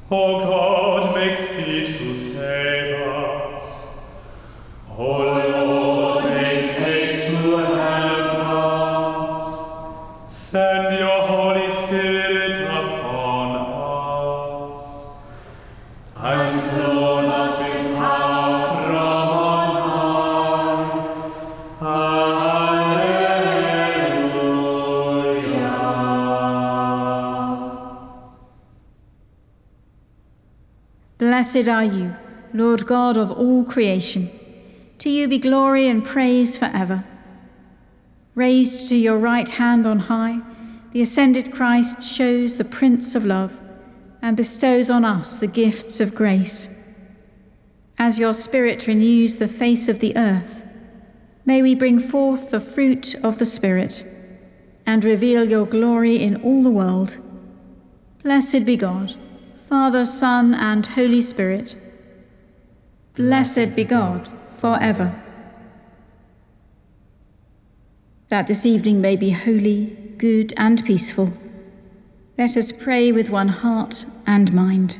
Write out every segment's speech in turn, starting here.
O God, make speed to save us. O Lord, make haste to help us. Send your Holy Spirit upon us, and clothe us with power from on high. Alleluia. Blessed are you, Lord God of all creation. To you be glory and praise forever. Raised to your right hand on high, the ascended Christ shows the Prince of Love and bestows on us the gifts of grace. As your Spirit renews the face of the earth, may we bring forth the fruit of the Spirit and reveal your glory in all the world. Blessed be God, Father, Son, and Holy Spirit. Blessed be God forever. That this evening may be holy, good, and peaceful, let us pray with one heart and mind.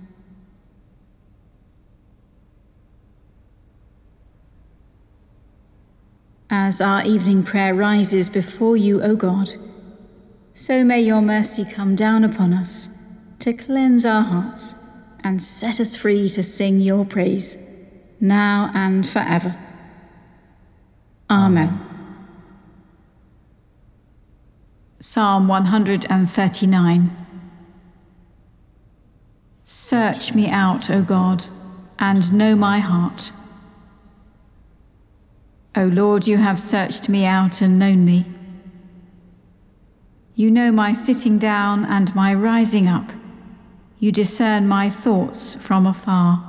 As our evening prayer rises before you, O God, so may your mercy come down upon us to cleanse our hearts and set us free to sing your praise, now and forever. Amen. Psalm 139. Search me out, O God, and know my heart. O Lord, you have searched me out and known me. You know my sitting down and my rising up. You discern my thoughts from afar.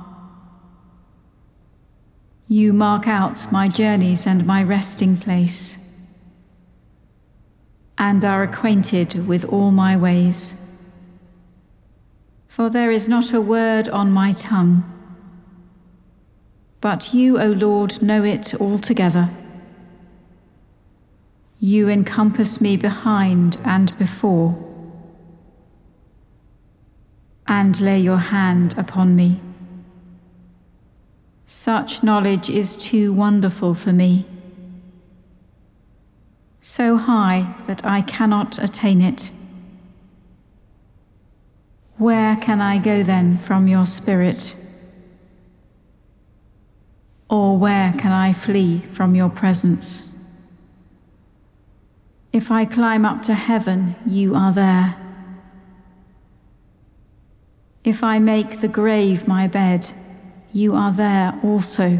You mark out my journeys and my resting place, and are acquainted with all my ways. For there is not a word on my tongue, but you, O Lord, know it altogether. You encompass me behind and before, and lay your hand upon me. Such knowledge is too wonderful for me, so high that I cannot attain it. Where can I go then from your Spirit? Or where can I flee from your presence? If I climb up to heaven, you are there. If I make the grave my bed, you are there also.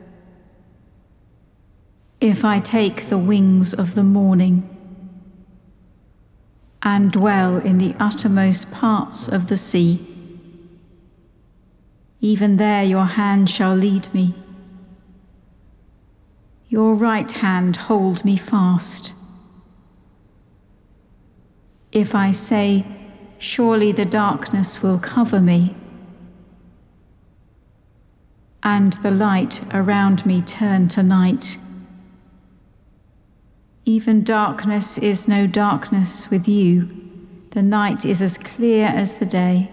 If I take the wings of the morning and dwell in the uttermost parts of the sea, even there your hand shall lead me. Your right hand hold me fast. If I say, surely the darkness will cover me, and the light around me turn to night, even darkness is no darkness with you. The night is as clear as the day.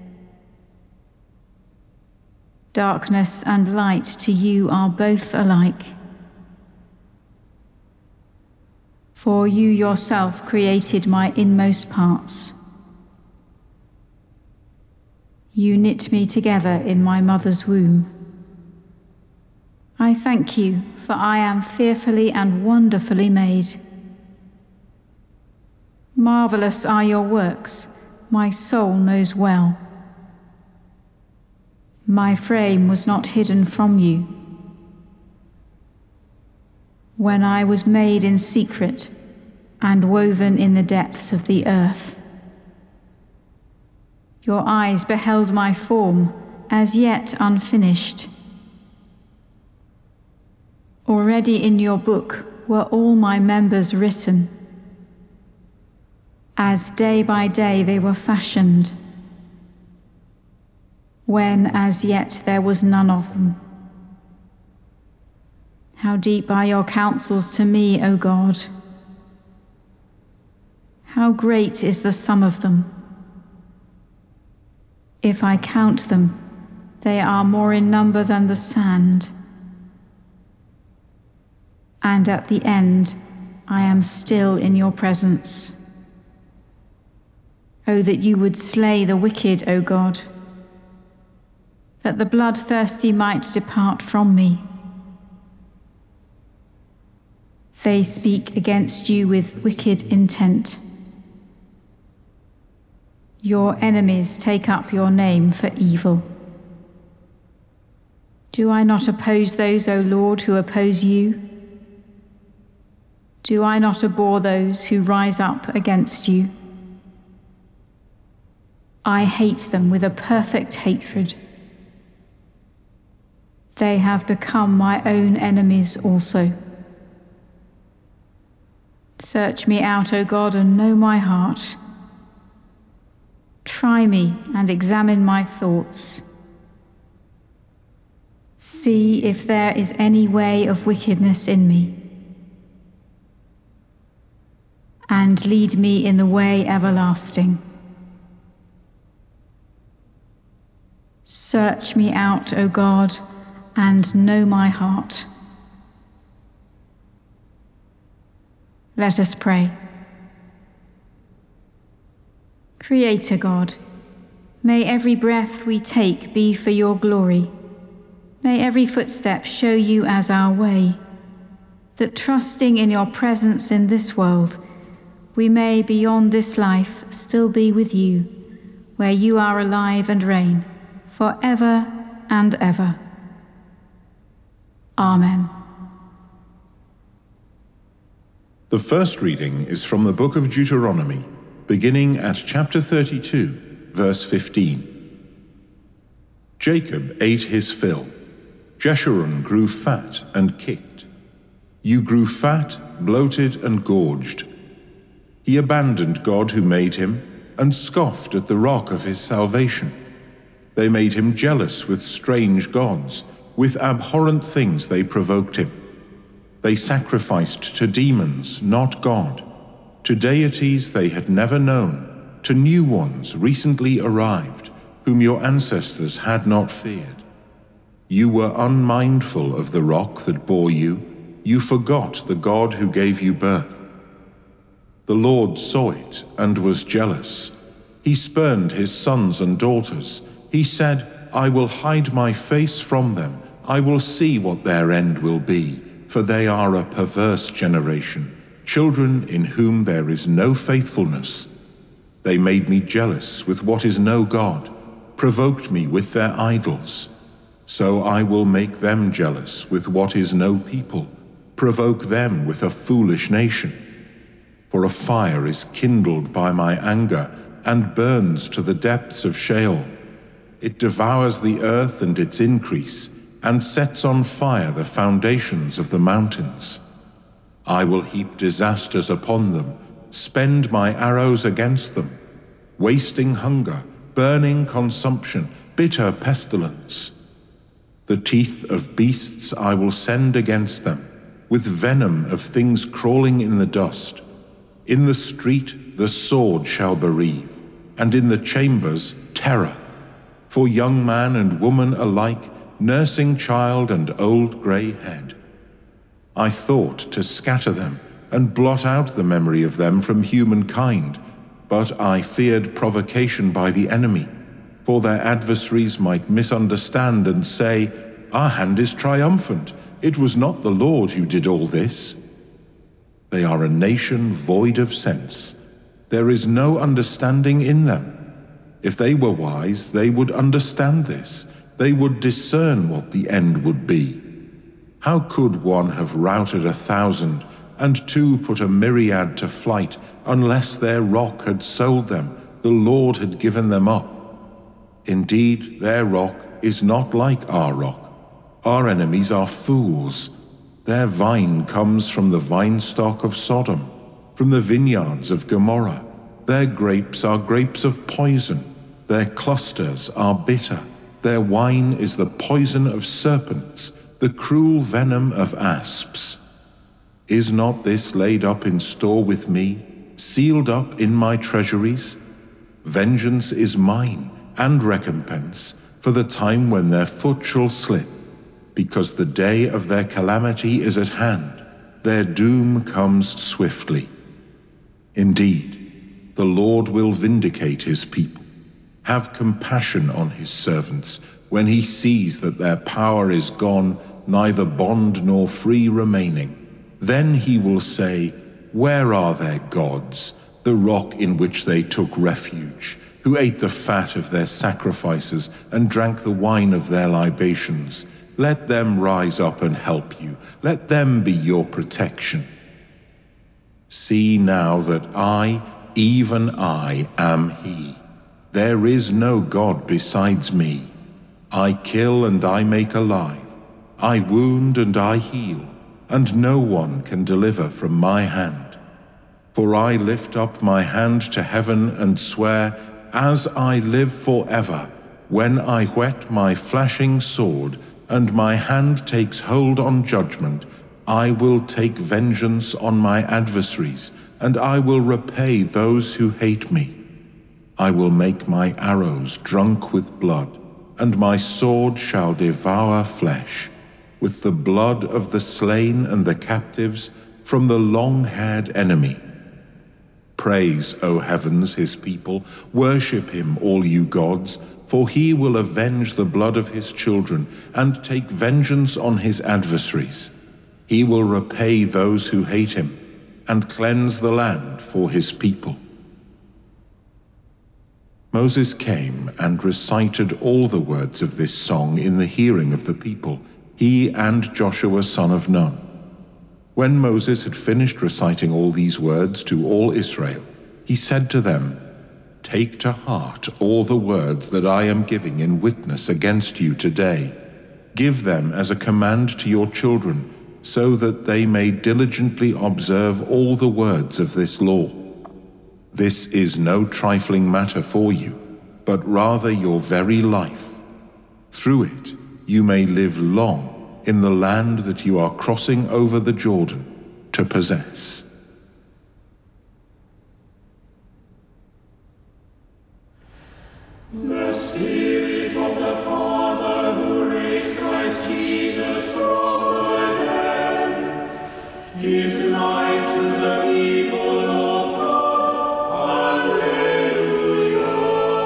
Darkness and light to you are both alike. For you yourself created my inmost parts. You knit me together in my mother's womb. I thank you, for I am fearfully and wonderfully made. Marvelous are your works, my soul knows well. My frame was not hidden from you when I was made in secret and woven in the depths of the earth. Your eyes beheld my form, as yet unfinished. Already in your book were all my members written, as day by day they were fashioned, when as yet there was none of them. How deep are your counsels to me, O God! How great is the sum of them! If I count them, they are more in number than the sand. And at the end, I am still in your presence. Oh, that you would slay the wicked, O God, that the bloodthirsty might depart from me. They speak against you with wicked intent. Your enemies take up your name for evil. Do I not oppose those, O Lord, who oppose you? Do I not abhor those who rise up against you? I hate them with a perfect hatred. They have become my own enemies also. Search me out, O God, and know my heart. Try me and examine my thoughts. See if there is any way of wickedness in me, and lead me in the way everlasting. Search me out, O God, and know my heart. Let us pray. Creator God, may every breath we take be for your glory. May every footstep show you as our way, that trusting in your presence in this world, we may beyond this life still be with you, where you are alive and reign, forever and ever. Amen. The first reading is from the book of Deuteronomy, beginning at chapter 32, verse 15. Jacob ate his fill. Jeshurun grew fat and kicked. You grew fat, bloated, and gorged. He abandoned God who made him and scoffed at the rock of his salvation. They made him jealous with strange gods. With abhorrent things they provoked him. They sacrificed to demons, not God, to deities they had never known, to new ones recently arrived, whom your ancestors had not feared. You were unmindful of the rock that bore you. You forgot the God who gave you birth. The Lord saw it and was jealous. He spurned his sons and daughters. He said, I will hide my face from them. I will see what their end will be, for they are a perverse generation, children in whom there is no faithfulness. They made me jealous with what is no God, provoked me with their idols. So I will make them jealous with what is no people, provoke them with a foolish nation. For a fire is kindled by my anger and burns to the depths of Sheol. It devours the earth and its increase, and sets on fire the foundations of the mountains. I will heap disasters upon them, spend my arrows against them, wasting hunger, burning consumption, bitter pestilence. The teeth of beasts I will send against them, with venom of things crawling in the dust. In the street the sword shall bereave, and in the chambers terror. For young man and woman alike, nursing child and old grey head. I thought to scatter them and blot out the memory of them from humankind, but I feared provocation by the enemy, for their adversaries might misunderstand and say, our hand is triumphant. It was not the Lord who did all this. They are a nation void of sense. There is no understanding in them. If they were wise, they would understand this. They would discern what the end would be. How could one have routed 1,000 and two put a myriad to flight unless their rock had sold them, the Lord had given them up? Indeed, their rock is not like our rock. Our enemies are fools. Their vine comes from the vinestock of Sodom, from the vineyards of Gomorrah. Their grapes are grapes of poison. Their clusters are bitter. Their wine is the poison of serpents, the cruel venom of asps. Is not this laid up in store with me, sealed up in my treasuries? Vengeance is mine, and recompense for the time when their foot shall slip, because the day of their calamity is at hand, their doom comes swiftly. Indeed, the Lord will vindicate his people, have compassion on his servants, when he sees that their power is gone, neither bond nor free remaining. Then he will say, "Where are their gods, the rock in which they took refuge, who ate the fat of their sacrifices and drank the wine of their libations? Let them rise up and help you. Let them be your protection. See now that I, even I, am he. There is no God besides me. I kill and I make alive. I wound and I heal, and no one can deliver from my hand. For I lift up my hand to heaven and swear, as I live forever, when I whet my flashing sword, and my hand takes hold on judgment, I will take vengeance on my adversaries, and I will repay those who hate me. I will make my arrows drunk with blood, and my sword shall devour flesh, with the blood of the slain and the captives from the long-haired enemy. Praise, O heavens, his people. Worship him, all you gods, for he will avenge the blood of his children and take vengeance on his adversaries. He will repay those who hate him and cleanse the land for his people. Moses came and recited all the words of this song in the hearing of the people, he and Joshua son of Nun. When Moses had finished reciting all these words to all Israel, he said to them, "Take to heart all the words that I am giving in witness against you today. Give them as a command to your children, so that they may diligently observe all the words of this law. This is no trifling matter for you, but rather your very life. Through it you may live long in the land that you are crossing over the Jordan to possess." The Spirit of the Father who raised Christ Jesus from the dead gives life to the people of God. Alleluia.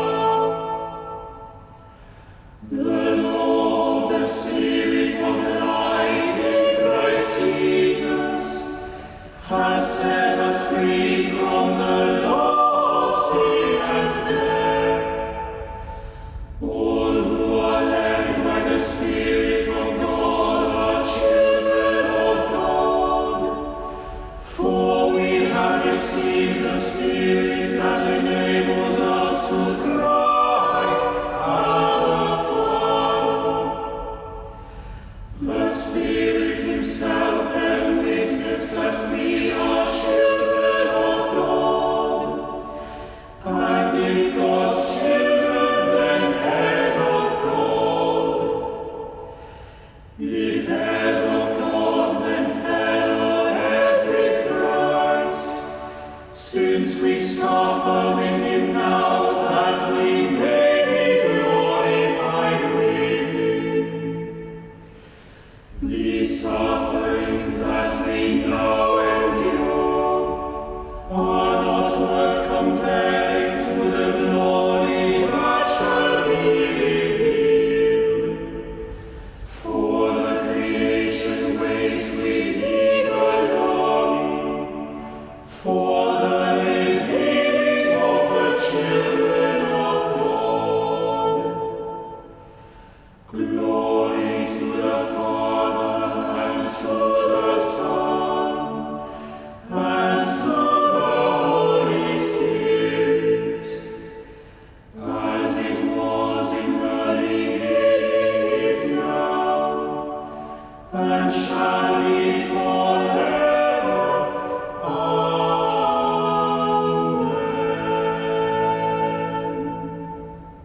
The law of the Spirit of life in Christ Jesus has set us free from the law of sin and death. All who are led by the Spirit of God are children of God. For we have received the Spirit that enables us to cry, Abba, Father. The Spirit himself bears witness that we are children of God. And if God's children, then heirs of God. If heirs of God, then fellow heirs with Christ, since we suffer with him now, that we may be glorified with him. These sufferings that we now endure are not worth comparing to the glory that shall be revealed. For the creation waits with eager longing for the revealing of the children of God. Glory to the Father and to the Son and to the Holy Spirit, as it was in the beginning, is now, and shall be forever. Amen.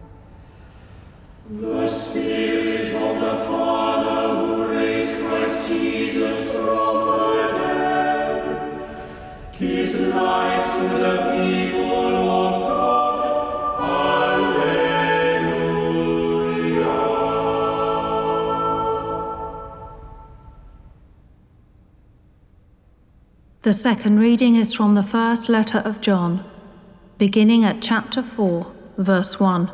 The Spirit of the Father who raised Christ Jesus from the dead gives life to the people of God. Alleluia. The second reading is from the first letter of John, beginning at chapter 4, verse 1.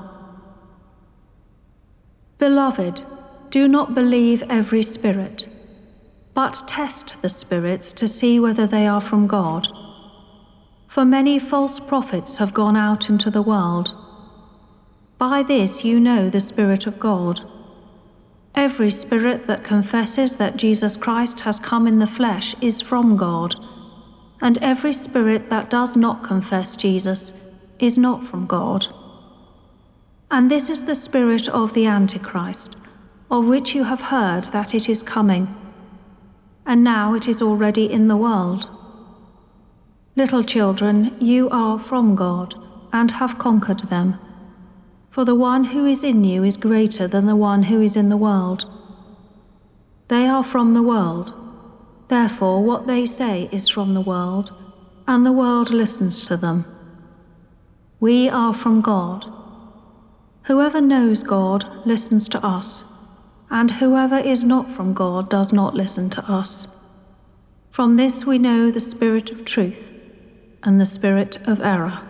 Beloved, do not believe every spirit, but test the spirits to see whether they are from God. For many false prophets have gone out into the world. By this you know the Spirit of God. Every spirit that confesses that Jesus Christ has come in the flesh is from God, and every spirit that does not confess Jesus is not from God. And this is the spirit of the Antichrist, of which you have heard that it is coming, and now it is already in the world. Little children, you are from God, and have conquered them. For the one who is in you is greater than the one who is in the world. They are from the world, therefore what they say is from the world, and the world listens to them. We are from God. Whoever knows God listens to us, and whoever is not from God does not listen to us. From this we know the spirit of truth and the spirit of error.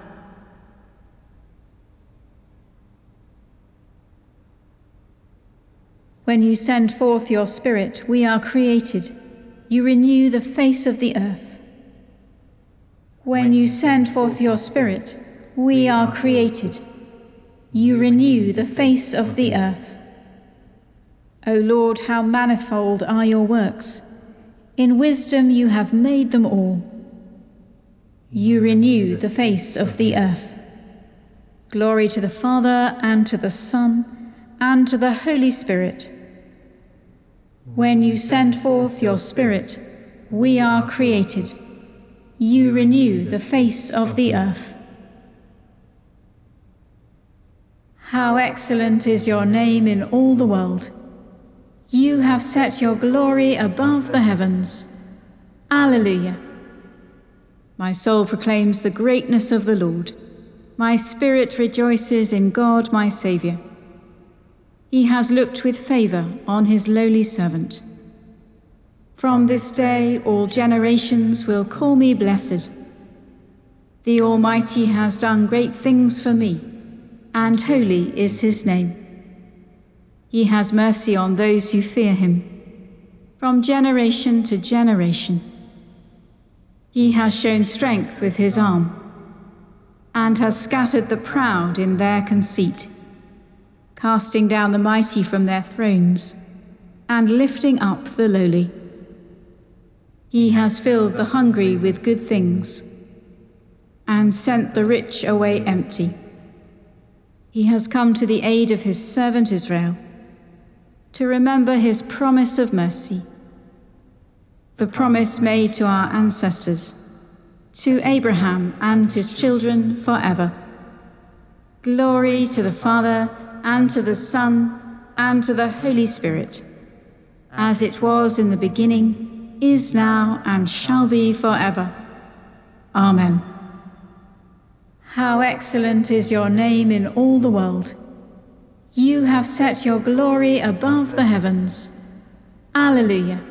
When you send forth your Spirit, we are created. You renew the face of the earth. When you send forth your Spirit, we are created. You renew the face of the earth. O Lord, how manifold are your works. In wisdom you have made them all. You renew the face of the earth. Glory to the Father, and to the Son, and to the Holy Spirit. When you send forth your Spirit, we are created. You renew the face of the earth. How excellent is your name in all the world. You have set your glory above the heavens. Alleluia. My soul proclaims the greatness of the Lord. My spirit rejoices in God my Saviour. He has looked with favour on his lowly servant. From this day all generations will call me blessed. The Almighty has done great things for me, and holy is his name. He has mercy on those who fear him, from generation to generation. He has shown strength with his arm, and has scattered the proud in their conceit, casting down the mighty from their thrones, and lifting up the lowly. He has filled the hungry with good things, and sent the rich away empty. He has come to the aid of his servant Israel, to remember his promise of mercy, the promise made to our ancestors, to Abraham and his children forever. Glory to the Father, and to the Son, and to the Holy Spirit, as it was in the beginning, is now, and shall be forever. Amen. How excellent is your name in all the world. You have set your glory above the heavens. Alleluia.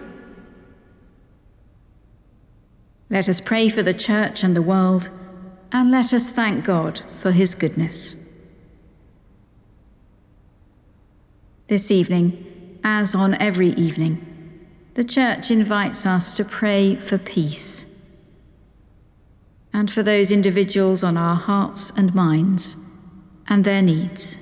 Let us pray for the Church and the world, and let us thank God for his goodness. This evening, as on every evening, the Church invites us to pray for peace, and for those individuals on our hearts and minds, and their needs.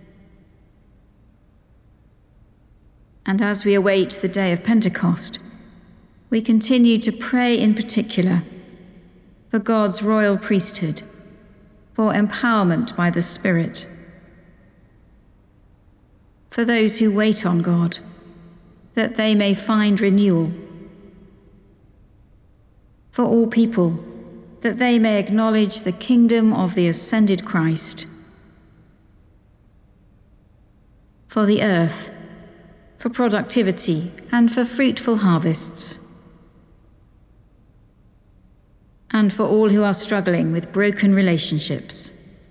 And as we await the day of Pentecost, we continue to pray in particular for God's royal priesthood, for empowerment by the Spirit, for those who wait on God, that they may find renewal, for all people, that they may acknowledge the kingdom of the ascended Christ, for the earth, for productivity, and for fruitful harvests, and for all who are struggling with broken relationships.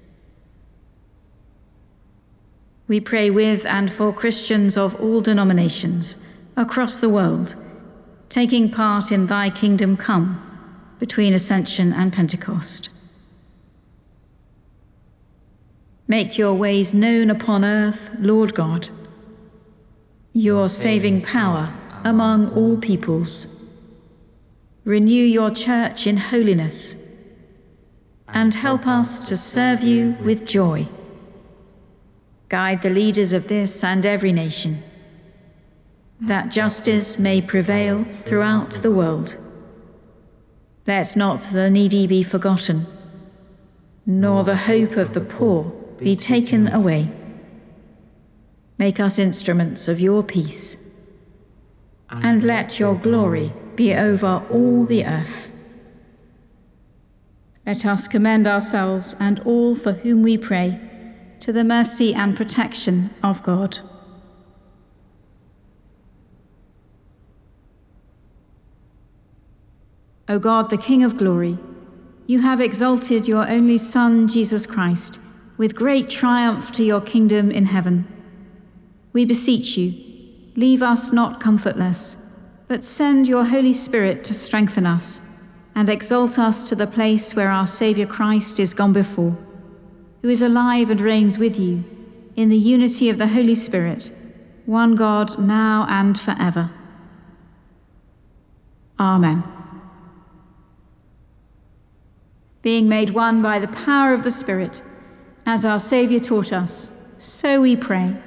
We pray with and for Christians of all denominations across the world, taking part in Thy Kingdom Come, between Ascension and Pentecost. Make your ways known upon earth, Lord God, your saving power among all peoples. Renew your church in holiness, and help us to serve you with joy. Guide the leaders of this and every nation, that justice may prevail throughout the world. Let not the needy be forgotten, nor the hope of the poor be taken away. Make us instruments of your peace, and let your glory be over all the earth. Let us commend ourselves and all for whom we pray to the mercy and protection of God. O God, the King of glory, you have exalted your only Son, Jesus Christ, with great triumph to your kingdom in heaven. We beseech you, leave us not comfortless, but send your Holy Spirit to strengthen us and exalt us to the place where our Saviour Christ is gone before, who is alive and reigns with you in the unity of the Holy Spirit, one God, now and forever. Amen. Being made one by the power of the Spirit, as our Saviour taught us, so we pray.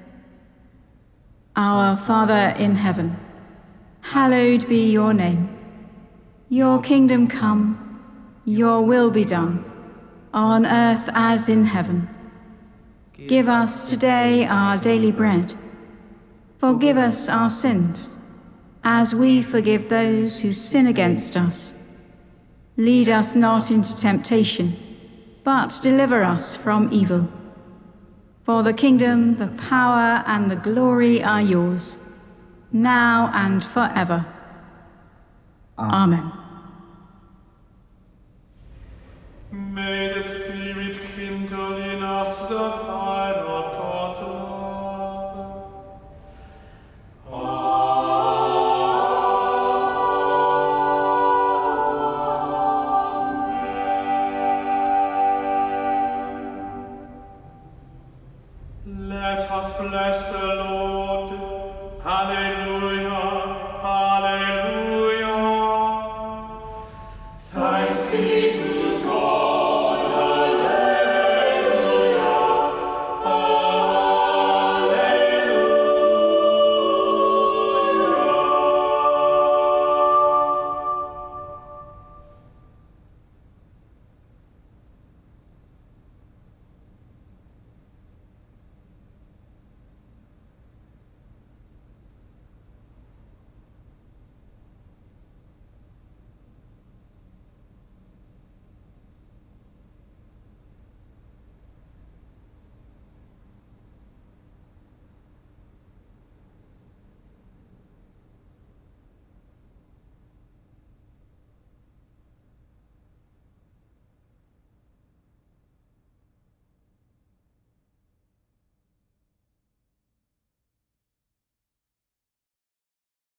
Our Father in heaven, hallowed be your name. Your kingdom come, your will be done, on earth as in heaven. Give us today our daily bread. Forgive us our sins, as we forgive those who sin against us. Lead us not into temptation, but deliver us from evil. For the kingdom, the power, and the glory are yours, now and forever. Amen. May the Spirit kindle in us the fire of God's love. Amen. Let us bless the Lord. Hallelujah.